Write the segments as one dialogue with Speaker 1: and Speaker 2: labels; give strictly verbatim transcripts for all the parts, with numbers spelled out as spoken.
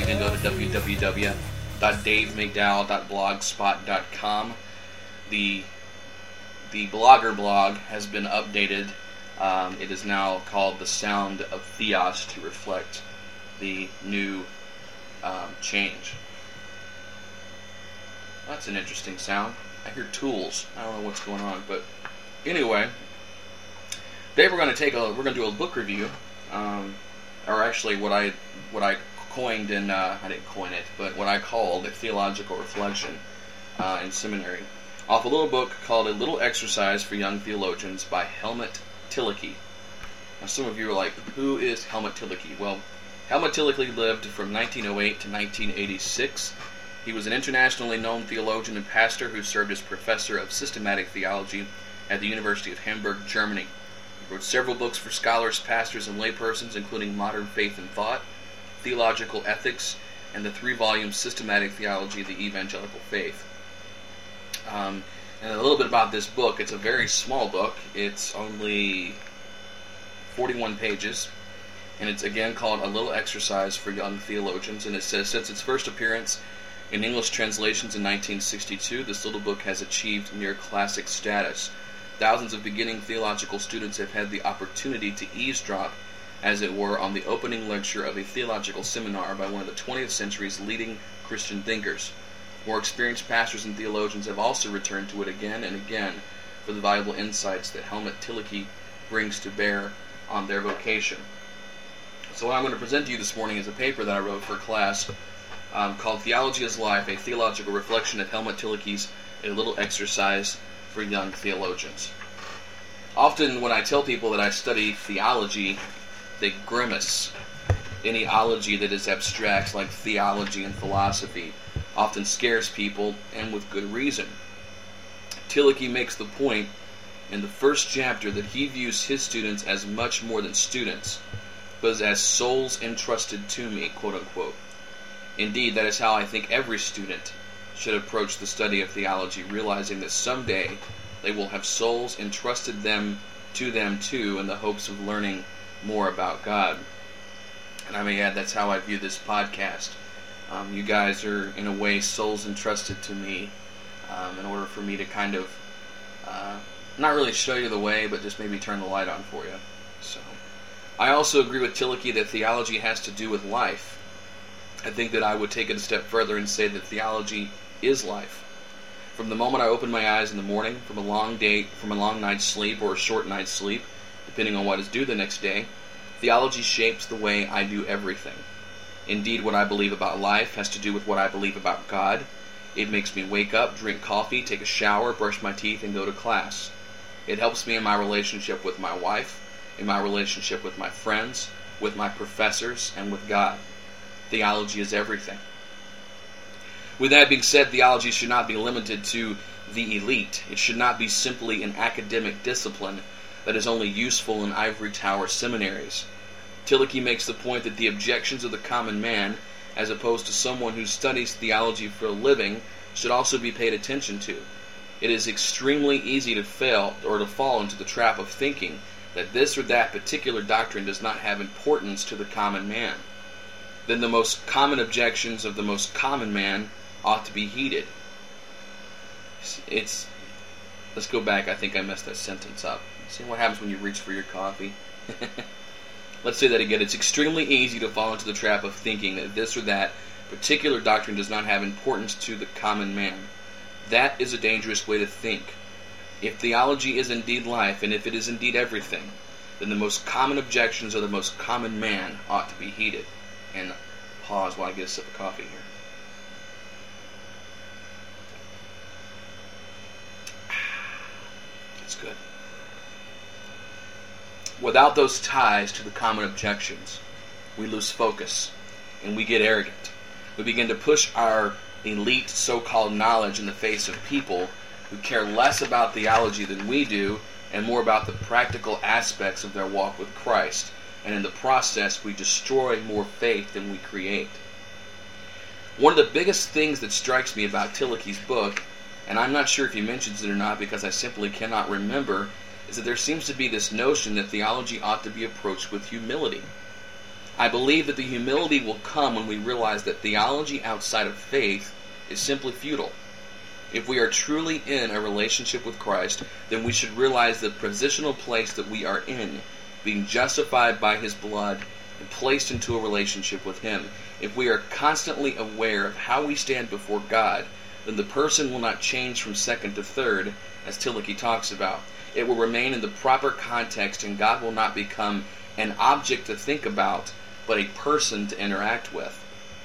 Speaker 1: can go to w w w dot dave mcdowell dot blogspot dot com. The the blogger blog has been updated. Um, it is now called The Sound of Theos to reflect the new um, change. That's an interesting sound. I hear tools. I don't know what's going on, but anyway, today we're going to take a we're going to do a book review, um, or actually what I what I coined in uh, I didn't coin it, but what I called a theological reflection uh, in seminary, off a little book called A Little Exercise for Young Theologians by Helmut Thielicke. Now, some of you are like, who is Helmut Thielicke? Well, Helmut Thielicke lived from nineteen oh eight to nineteen eighty-six. He was an internationally known theologian and pastor who served as professor of systematic theology at the University of Hamburg, Germany. He wrote several books for scholars, pastors, and laypersons, including Modern Faith and Thought, Theological Ethics, and the three-volume Systematic Theology of the Evangelical Faith. Um, and a little bit about this book. It's a very small book. It's only forty-one pages, and it's again called A Little Exercise for Young Theologians. And it says, since its first appearance in English translations in nineteen sixty-two, this little book has achieved near classic status. Thousands of beginning theological students have had the opportunity to eavesdrop, as it were, on the opening lecture of a theological seminar by one of the twentieth century's leading Christian thinkers. More experienced pastors and theologians have also returned to it again and again for the valuable insights that Helmut Thielicke brings to bear on their vocation. So what I'm going to present to you this morning is a paper that I wrote for class um, called Theology is Life, a Theological Reflection of Helmut Thielicke's A Little Exercise for Young Theologians. Often when I tell people that I study theology, they grimace. Any ology that is abstract, like theology and philosophy, often scares people, and with good reason. Thielicke makes the point in the first chapter that he views his students as much more than students, but as souls entrusted to me, quote unquote. Indeed, that is how I think every student should approach the study of theology, realizing that someday they will have souls entrusted them to them too in the hopes of learning more about God. And I may add, that's how I view this podcast. Um, you guys are, in a way, souls entrusted to me um, in order for me to kind of, uh, not really show you the way, but just maybe turn the light on for you. So, I also agree with Thielicke that theology has to do with life. I think that I would take it a step further and say that theology is life. From the moment I open my eyes in the morning, from a long day, from a long night's sleep or a short night's sleep, depending on what is due the next day, theology shapes the way I do everything. Indeed, what I believe about life has to do with what I believe about God. It makes me wake up, drink coffee, take a shower, brush my teeth, and go to class. It helps me in my relationship with my wife, in my relationship with my friends, with my professors, and with God. Theology is everything. With that being said, theology should not be limited to the elite. It should not be simply an academic discipline that is only useful in ivory tower seminaries. Thielicke makes the point that the objections of the common man, as opposed to someone who studies theology for a living, should also be paid attention to. It is extremely easy to fail or to fall into the trap of thinking that this or that particular doctrine does not have importance to the common man. Then the most common objections of the most common man ought to be heeded. It's, let's go back, I think I messed that sentence up. See what happens when you reach for your coffee? Let's say that again. It's extremely easy to fall into the trap of thinking that this or that particular doctrine does not have importance to the common man. That is a dangerous way to think. If theology is indeed life, and if it is indeed everything, then the most common objections of the most common man ought to be heeded. And pause while I get a sip of coffee here. It's good. Without those ties to the common objections, we lose focus, and we get arrogant. We begin to push our elite so-called knowledge in the face of people who care less about theology than we do, and more about the practical aspects of their walk with Christ. And in the process, we destroy more faith than we create. One of the biggest things that strikes me about Thielicke's book, and I'm not sure if he mentions it or not because I simply cannot remember, is that there seems to be this notion that theology ought to be approached with humility. I believe that the humility will come when we realize that theology outside of faith is simply futile. If we are truly in a relationship with Christ, then we should realize the positional place that we are in, being justified by His blood and placed into a relationship with Him. If we are constantly aware of how we stand before God, then the person will not change from second to third, as Tillich talks about. It will remain in the proper context, and God will not become an object to think about, but a person to interact with.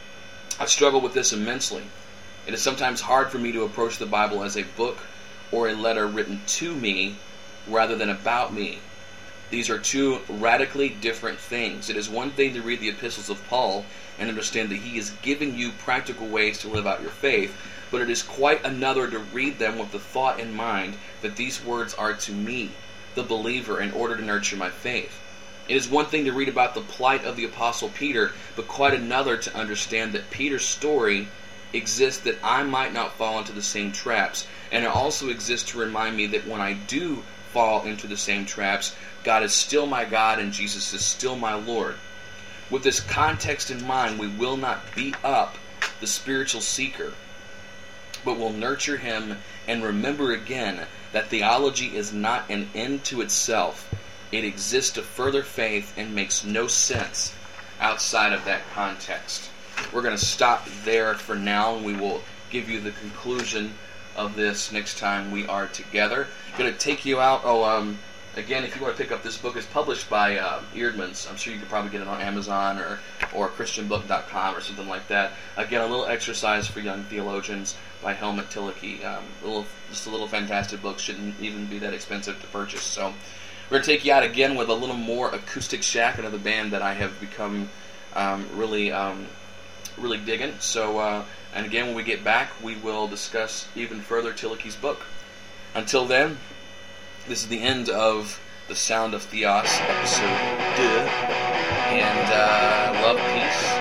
Speaker 1: I struggle with this immensely. It is sometimes hard for me to approach the Bible as a book or a letter written to me rather than about me. These are two radically different things. It is one thing to read the epistles of Paul and understand that he is giving you practical ways to live out your faith, but it is quite another to read them with the thought in mind that these words are to me, the believer, in order to nurture my faith. It is one thing to read about the plight of the Apostle Peter, but quite another to understand that Peter's story exists that I might not fall into the same traps, and it also exists to remind me that when I do fall into the same traps, God is still my God and Jesus is still my Lord. With this context in mind, we will not beat up the spiritual seeker, but will nurture him and remember again that theology is not an end to itself. It exists to further faith and makes no sense outside of that context. We're going to stop there for now, and we will give you the conclusion of this next time we are together. I'm going to take you out. Oh, um, again, if you want to pick up this book, it's published by uh, Eerdmans. I'm sure you could probably get it on Amazon or, or Christian book dot com or something like that. Again, a little exercise for young theologians by Helmut Tillich. Um, a little, just a little fantastic book. Shouldn't even be that expensive to purchase. So we're going to take you out again with a little more Acoustic Shack, another band that I have become um, really, um, really digging. So, uh, and again, when we get back, we will discuss even further Tillich's book. Until then, this is the end of The Sound of Theos, episode two. And uh, love, peace,